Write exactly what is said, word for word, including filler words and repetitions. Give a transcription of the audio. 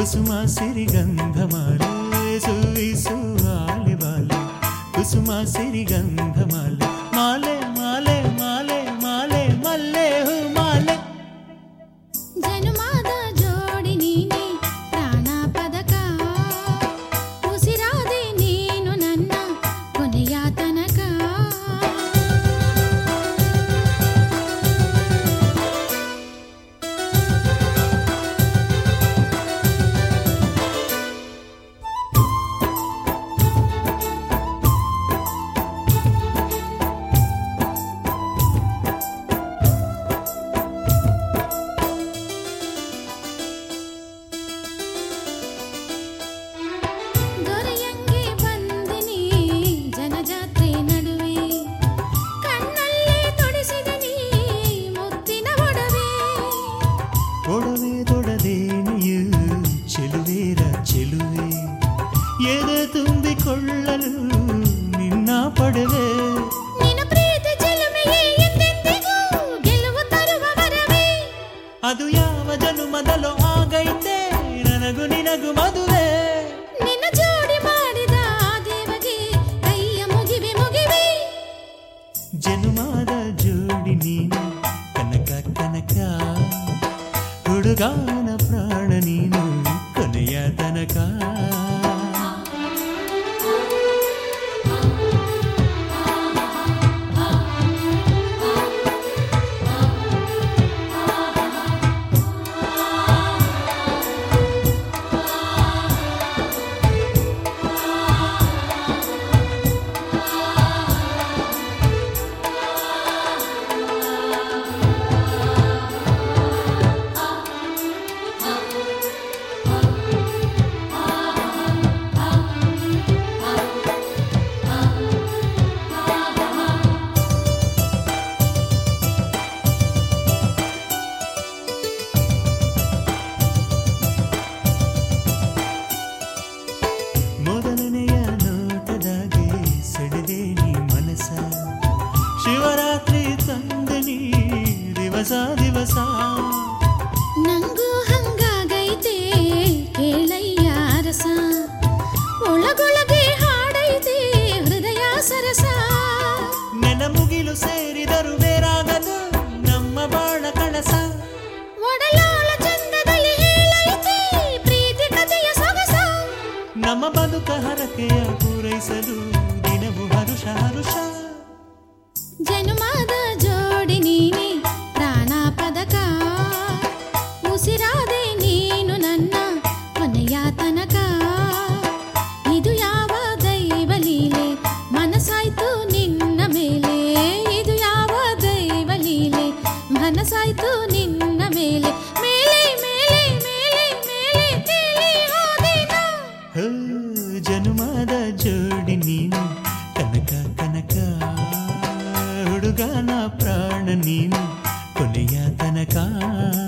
ಕುಸುಮ ಸಿರಿಗಂಧಮಾಲೆ ಸುವಿಸುವಾಲೆ ಬಾಲೆ ಕುಸುಮ ಸಿರಿಗಂಧಮಾಲೆ ಮಾಲೆ ಮಾಲೆ ಮಾಲೆ ಮಾಲೆ ಮಲ್ಲೆ ಹೂ ಮಾಲೆ ಜನುಮಾದ ಜೋಡಿ ನೀನೆ ಪ್ರಾಣ ಪದಕ ಉಸಿರಾದೆ ನೀನು ನನ್ನ ಕೊನೆಯ ತನಕ ಒಡವೆ ತೊಡದೇನಿಯು ಚೆಲುವೇರ ಚೆಲುವೆ ಎದೆ ತುಂಬಿಕೊಳ್ಳಲು ನಿನ್ನ ಪಡೆವೆ ನಿನ್ನ ಪ್ರೀತಿ ಚೆಲುವೆಯೇ ಎಂದೆಂದಿಗೂ ಗೆಲುವು ತರುವ ವರವೇ ಅದು ಯಾವ ಜನುಮದಲೋ ಆಗೈತೆ ನನಗೂ ನಿನಗೂ ಮದುವೆ ನಿನ್ನ ಜೋಡಿ ಮಾಡಿದ ಆ ದೇವಗೆ ಕೈಯ ಮುಗಿವೆ ಮುಗಿವೆ ಜನುಮಾದ ಜೋಡಿ ನೀನು ಕನಕ ಕನಕ ಹುಡುಗಾನ ಪ್ರಾಣ ನೀನು ಕೊನೆಯ ತನಕ ಮೊದಲನೆಯ ನೋಟದಾಗೆ ಸೆಳೆದೆ ನೀ ಮನಸ ಶಿವರಾತ್ರಿ ತಂದೆ ನೀ ದಿವಸ ದಿವಸ ನಂಗೂ ಹಂಗಾಗೈತೆ ಕೇಳಯ್ಯ ರಸ ಒಳಗೊಳಗೆ ಹಾಡೈತೆ ಹೃದಯ ಸರಸ ನೆನ ಮುಗಿಲು ಸೇರಿದರು ಬೇರಾಗದು ನಮ್ಮ ಬಾಳ ಕಳಸ ಒಡಲಾಳ ಚಂದದಲ್ಲಿ ಹೇಳೈತೆ ಪ್ರೀತಿ ಕಥೆಯ ಸೊಗಸ ನಮ್ಮ ಬದುಕ ಹರಕೆಯ ಪೂರೈಸಲು ದಿನವು ಹರುಷ ಹರುಷ ಜನುಮಾದ ಜೋಡಿ ನೀನೆ ಪ್ರಾಣ ಪದಕ ಉಸಿರಾದೆ ನೀನು ನನ್ನ ಕೊನೆಯ ತನಕ ಇದು ಯಾವ ದೈವ ಲೀಲೆ ಮನಸಾಯ್ತು ನಿನ್ನ ಮೇಲೆ ಇದು ಯಾವ ದೈವ ಲೀಲೆ ಮನಸಾಯ್ತು ನಿನ್ನ ಮೇಲೆ ಮೇಲೆ ಮೇಲೆ ಮೇಲೆ ಮೇಲೆ ತೇಲಿ ಹೋದೆನಾ ಹೋ ಜನುಮದ ಜೋಡಿ ನೀನು ಕನಕ ಕನಕ ಹುಡುಗನ ಪ್ರಾಣ ನೀನು ಕೊನೆಯ ತನಕ